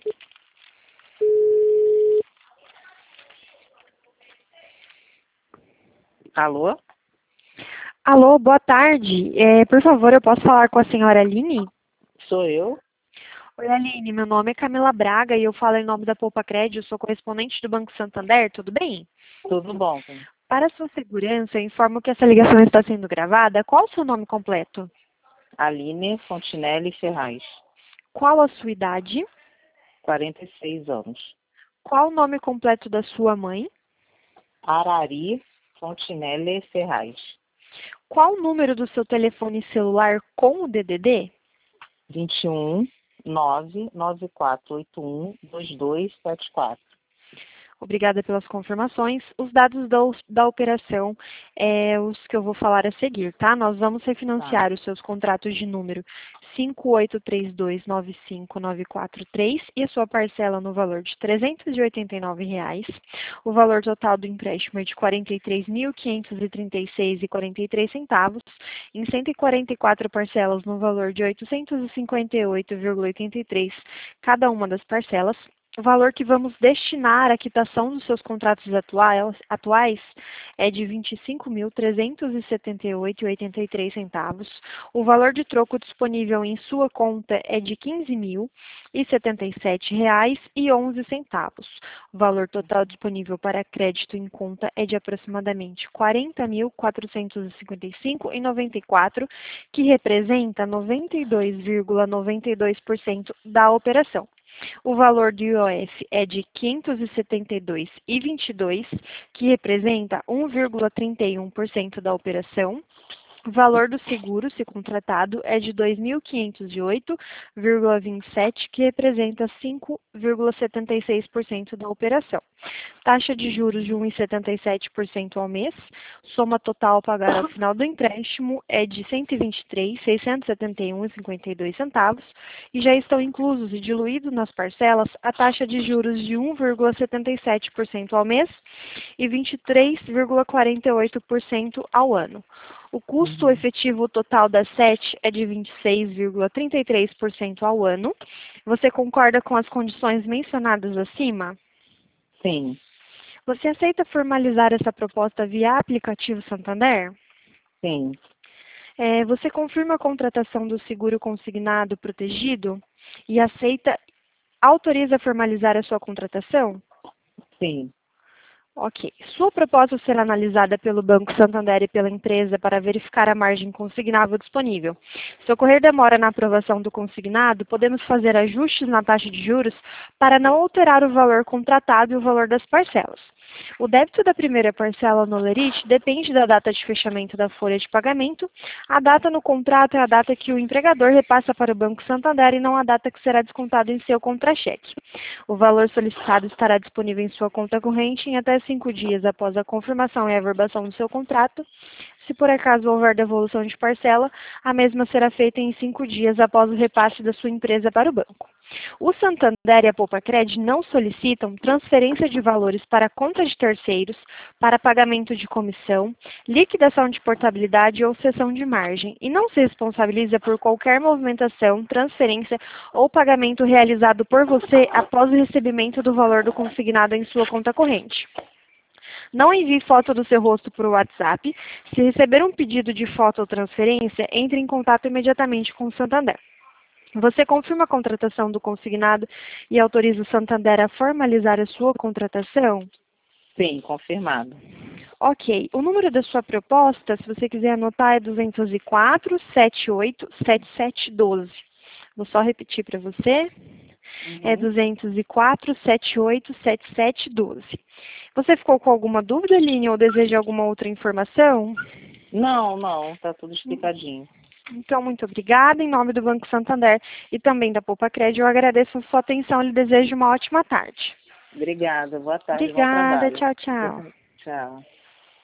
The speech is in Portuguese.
Alô? Alô, boa tarde. Por favor, eu posso falar com a senhora Aline? Sou eu? Oi, Aline, meu nome é Camila Braga e eu falo em nome da Poupa Crédito, eu sou correspondente do Banco Santander, tudo bem? Tudo bom? Para sua segurança, eu informo que essa ligação está sendo gravada. Qual o seu nome completo? Aline Fontinelli Ferraz, Qual a sua idade? 46 anos. Qual o nome completo da sua mãe? Arari Fontinelli Ferraz, Qual o número do seu telefone celular com o DDD? 21 99481 2274. Obrigada pelas confirmações. Os dados da operação, os que eu vou falar a seguir, tá? Nós vamos refinanciar os seus contratos de número 5832959943 e a sua parcela no valor de R$ 389,00. O valor total do empréstimo é de R$ 43.536,43, em 144 parcelas no valor de R$ 858,83 cada uma das parcelas. O valor que vamos destinar à quitação dos seus contratos atuais é de R$ 25.378,83. O valor de troco disponível em sua conta é de R$ 15.077,11. O valor total disponível para crédito em conta é de aproximadamente R$ 40.455,94, que representa 92,92% da operação. O valor do IOF é de R$ 572,22, que representa 1,31% da operação. O valor do seguro, se contratado, é de R$ 2.508,27, que representa 5,76% da operação. Taxa de juros de 1,77% ao mês. Soma total a pagar ao final do empréstimo é de R$ 123.671,52 e já estão inclusos e diluídos nas parcelas a taxa de juros de 1,77% ao mês e 23,48% ao ano. O custo efetivo total das SET é de 26,33% ao ano. Você concorda com as condições mencionadas acima? Sim. Você aceita formalizar essa proposta via aplicativo Santander? Sim. Você confirma a contratação do seguro consignado protegido e autoriza formalizar a sua contratação? Sim. Ok. Sua proposta será analisada pelo Banco Santander e pela empresa para verificar a margem consignável disponível. Se ocorrer demora na aprovação do consignado, podemos fazer ajustes na taxa de juros para não alterar o valor contratado e o valor das parcelas. O débito da primeira parcela no Lerite depende da data de fechamento da folha de pagamento. A data no contrato é a data que o empregador repassa para o Banco Santander e não a data que será descontado em seu contra-cheque. O valor solicitado estará disponível em sua conta corrente em até 5 dias após a confirmação e averbação do seu contrato. Se por acaso houver devolução de parcela, a mesma será feita em 5 dias após o repasse da sua empresa para o banco. O Santander e a Poupa Crédito não solicitam transferência de valores para conta de terceiros, para pagamento de comissão, liquidação de portabilidade ou cessão de margem, e não se responsabiliza por qualquer movimentação, transferência ou pagamento realizado por você após o recebimento do valor do consignado em sua conta corrente. Não envie foto do seu rosto por WhatsApp. Se receber um pedido de foto ou transferência, entre em contato imediatamente com o Santander. Você confirma a contratação do consignado e autoriza o Santander a formalizar a sua contratação? Sim, confirmado. Ok. O número da sua proposta, se você quiser anotar, é 204-78-7712. Vou só repetir para você. É 204-78-7712. Você ficou com alguma dúvida, Aline, ou deseja alguma outra informação? Não, tá tudo explicadinho. Então, muito obrigada. Em nome do Banco Santander e também da Poupa Crédito, eu agradeço a sua atenção e lhe desejo uma ótima tarde. Obrigada, boa tarde, bom Obrigada, trabalho. tchau, tchau. Tchau.